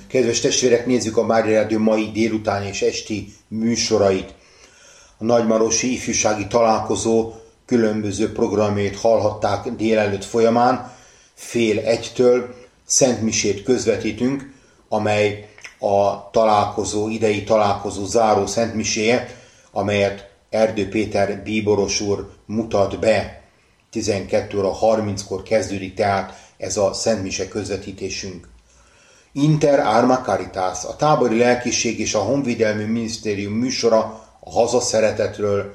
Kedves testvérek, nézzük a Mária Rádió mai délután és esti műsorait. A nagymarosi ifjúsági találkozó különböző programjait hallhatták délelőtt folyamán. 12:30 szentmisét közvetítünk, amely a találkozó, idei találkozó záró szentmiséje, amelyet Erdő Péter bíboros úr mutat be. 12:30-kor kezdődik tehát ez a szentmise közvetítésünk. Inter Arma Caritas, a tábori lelkiség és a honvédelmi minisztérium műsora a hazaszeretetről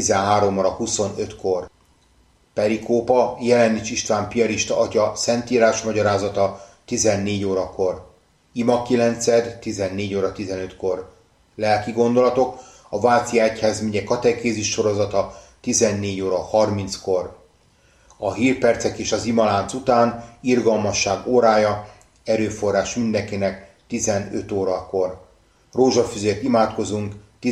13:25-kor. Perikópa, Jelenics István piarista atya szentírás magyarázata 14 órakor. Ima 9, 14:15-kor. Lelki gondolatok, a Váci Egyházmegye katekézis sorozata 14:30-kor. A hírpercek és az imalánc után irgalmasság órája, erőforrás mindenkinek 15 órakor. Rózsafüzért imádkozunk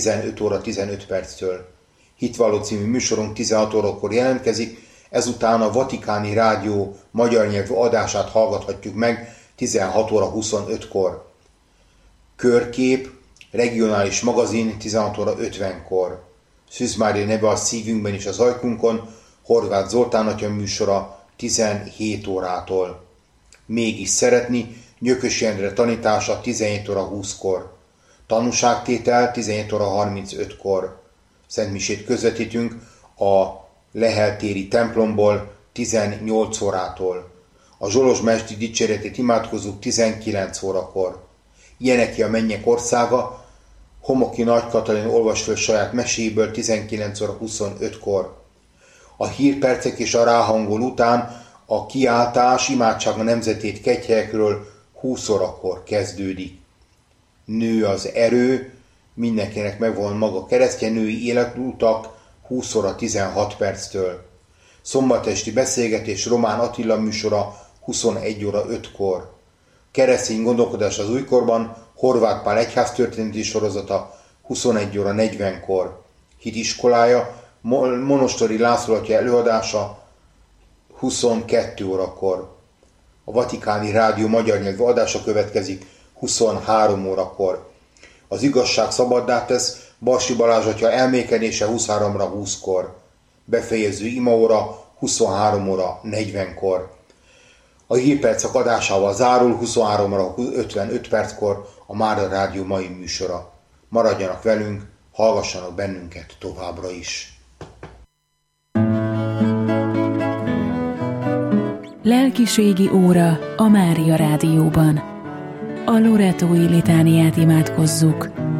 15:15. Hitvalló című műsorunk 16 órakor jelentkezik, ezután a Vatikáni Rádió magyar nyelvű adását hallgathatjuk meg 16:25-kor. Körkép, regionális magazin 16:50-kor. Szűz Mária neve a szívünkben és az ajkunkon, Horváth Zoltán atya műsora 17 órától. Mégis szeretni, Nyökösi Endre tanítása 17:20-kor. Tanúságtétel 17:35-kor. Szentmisét közvetítünk a Lehel-téri templomból 18 órától. A Zsolozsmestri dicséretét imádkozunk 19 órakor. Ilyeneki a mennyek országa, Homoki Nagy Katalin olvas föl saját meséből 19:25-kor. A hírpercek és a ráhangol után a kiáltás imádság a nemzetét Kegyhelyekről 20 órakor kezdődik. Nő az erő, mindenkinek megvan maga keresztény női életutak 20:16. Szombatesti beszélgetés Román Attila műsora 21:05-kor. Keresztény gondolkodás az újkorban, Horváth Pál egyháztörténeti sorozata 21:40-kor. Hitiskolája, Monostori László atya előadása 22 órakor. A Vatikáni Rádió magyar nyelvű adása következik 23 órakor. Az igazság szabaddá tesz, Barsi Balázs atya elmékedése 23:20-kor. Befejező imaóra 23:40-kor. A hírpercek adásával zárul 23:55-kor a Mária Rádió mai műsora. Maradjanak velünk, hallgassanak bennünket továbbra is. Lelkiségi óra a Mária Rádióban. A Loretói litániát imádkozzuk.